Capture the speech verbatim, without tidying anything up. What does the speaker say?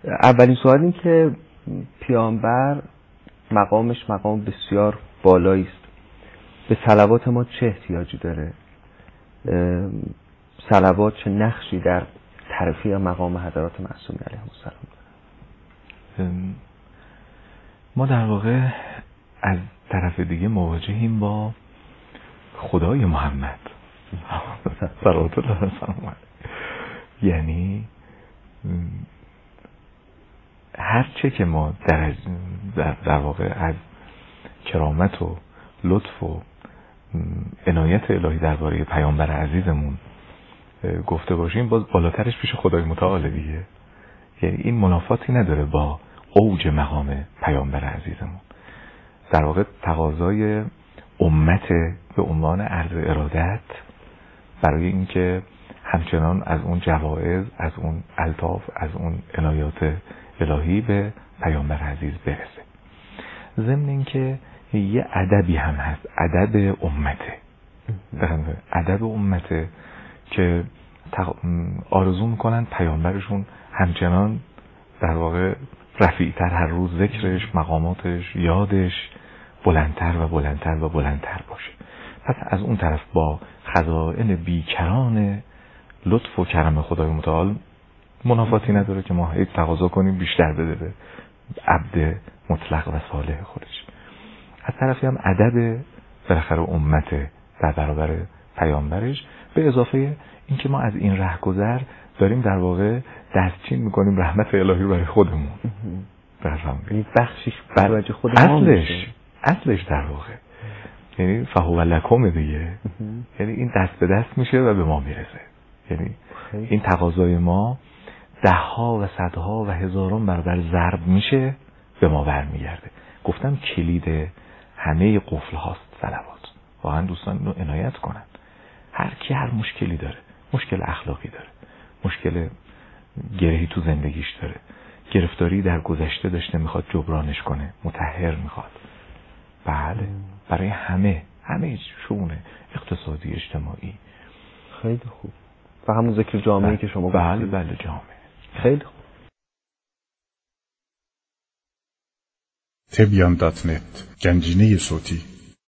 اولین سوال این که پیامبر مقامش مقام بسیار بالایی است، به صلوات ما چه احتیاجی داره؟ صلوات چه نقشی در ترفیع مقام حضرات معصومین علیهم السلام داره؟ ما در واقع از طرف دیگه مواجهیم با خدای محمد صلوات الله علیه و سلم. یعنی هر چه که ما در, در, در واقع از کرامت و لطف و عنایت الهی درباره پیامبر عزیزمون گفته باشیم، باز بالاترش پیش خدای متعال دیگه. یعنی این منافاتی نداره با اوج مقام پیامبر عزیزمون. در واقع تقاضای امت به عنوان عرض ارادت برای اینکه همچنان از اون جوائز، از اون الطاف، از اون عنایات الهی به پیامبر عزیز برسه. ضمن اینکه یه ادبی هم هست، ادب امته، ادب امته که آرزو میکنن پیامبرشون همچنان در واقع رفیعتر هر روز ذکرش، مقاماتش، یادش بلندتر و بلندتر و بلندتر باشه. پس از اون طرف با خزائن بیکران لطف و کرم خدای متعال منافاتی نداره که ما هی تقاضا کنیم بیشتر بده به عبد مطلق و صالح خودش. از طرفی هم ادب بالاخره امت در برابر پیامبرش، به اضافه اینکه ما از این رهگذر داریم در واقع دستچین میکنیم رحمت الهی برای خودمون. این بخشش برای خود ما اصلش اصلش در واقع یعنی فهو لکم دیگه. یعنی این دست به دست میشه و به ما میرسه. یعنی این تقاضای ما ده ها و صدها و هزاران برابر ضرب میشه به ما برمیگرده. گفتم کلید همه قفل هاست صلوات. واقعا دوستان اینو عنایت کنن. هر کی هر مشکلی داره، مشکل اخلاقی داره، مشکل گرهی تو زندگیش داره، گرفتاری در گذشته داشته میخواد جبرانش کنه، مطهر میخواد. بله، برای همه همه شؤون اقتصادی اجتماعی. خیلی خوب. و همون ذکر جامعه‌ای که شما گفتید. بله بله جامعه. خیلی خوب. تبیان دات نت گنجینه صوتی